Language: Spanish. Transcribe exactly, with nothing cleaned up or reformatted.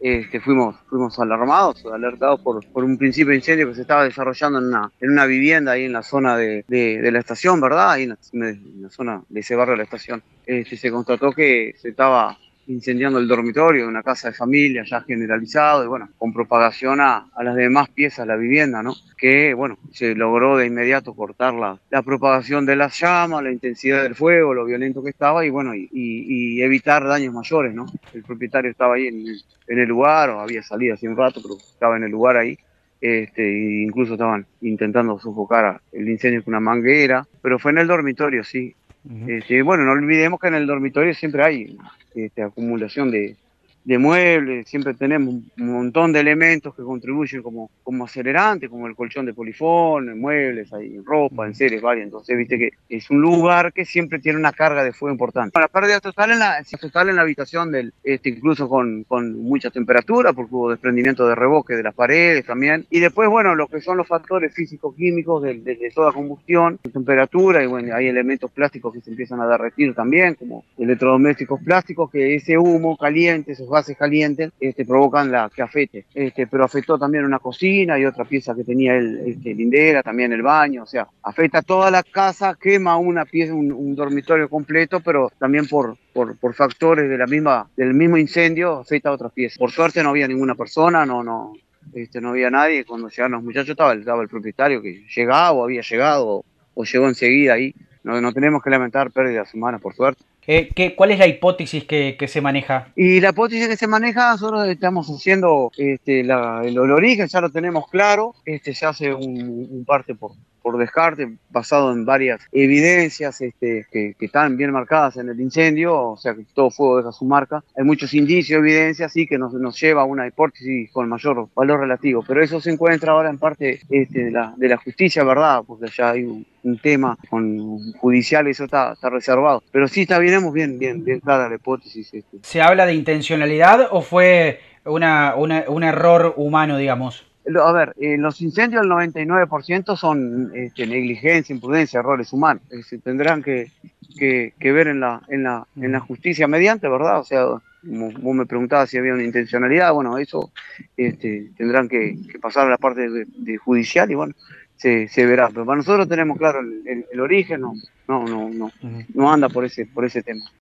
este, fuimos, fuimos alarmados, alertados por, por un principio de incendio que se estaba desarrollando en una, en una vivienda ahí en la zona de, de, de la estación, ¿verdad? Ahí en la, en la zona de ese barrio de la estación. Este, se constató que se estaba incendiando el dormitorio de una casa de familia ya generalizado y bueno, con propagación a, a las demás piezas de la vivienda, ¿no? Que bueno, se logró de inmediato cortar la, la propagación de las llamas, la intensidad del fuego, lo violento que estaba y bueno, y, y, y evitar daños mayores, ¿no? El propietario estaba ahí en, en el lugar, o había salido hace un rato, pero estaba en el lugar ahí. Este, e incluso estaban intentando sofocar el incendio con una manguera, pero fue en el dormitorio, sí. Ujú. Este, bueno, no olvidemos que en el dormitorio siempre hay este, acumulación de, de muebles, siempre tenemos un montón de elementos que contribuyen como, como acelerante, como el colchón de polifón, muebles, hay ropa, Ujú. enseres, varios. Entonces, viste que es un lugar que siempre tiene una carga de fuego importante. La pérdida total en la, total en la habitación, del, este, incluso con, con mucha temperatura, porque hubo desprendimiento de revoque de las paredes también. Y después, bueno, lo que son los factores físico-químicos de, de, de toda combustión, temperatura, y bueno, hay elementos plásticos que se empiezan a derretir también, como electrodomésticos plásticos, que ese humo caliente, esos gases calientes, este, provocan la, que afecte. Este, pero afectó también una cocina y otra pieza que tenía el, este, lindera, también el baño, o sea, afecta toda la casa, quema una pieza, un, un dormitorio completo, pero también por, por, por factores de la misma, del mismo incendio afecta a otras piezas. Por suerte no había ninguna persona, no, no, este, no había nadie. Cuando llegaron los muchachos estaba, estaba el propietario que llegaba o había llegado o, o llegó enseguida ahí. No, no tenemos que lamentar pérdidas humanas, por suerte. Eh, ¿qué, ¿Cuál es la hipótesis que, que se maneja? Y la hipótesis que se maneja, nosotros estamos haciendo este, la, el, el origen, ya lo tenemos claro, este, se hace un, un parte por, por descarte, basado en varias evidencias este, que, que están bien marcadas en el incendio, o sea que todo fuego deja su marca. Hay muchos indicios, evidencias, sí, que nos, nos lleva a una hipótesis con mayor valor relativo, pero eso se encuentra ahora en parte este, de, la, de la justicia, ¿verdad? Porque ya hay un, un tema con judicial, eso está, está reservado. Pero sí está bien, bien, bien, bien clara la hipótesis. Este. ¿Se habla de intencionalidad o fue una, una, un error humano, digamos? A ver, eh, los incendios el noventa y nueve por ciento son este, negligencia, imprudencia, errores humanos. Es decir, tendrán que, que, que ver en la, en, la, en la Ujú. justicia mediante, ¿verdad? O sea, como vos me preguntabas si había una intencionalidad, bueno, eso este, tendrán que, que pasar a la parte de, de judicial y bueno, se, se verá. Pero para nosotros tenemos claro el, el, el origen, no, no, no, no, Ujú. no anda por ese, por ese tema.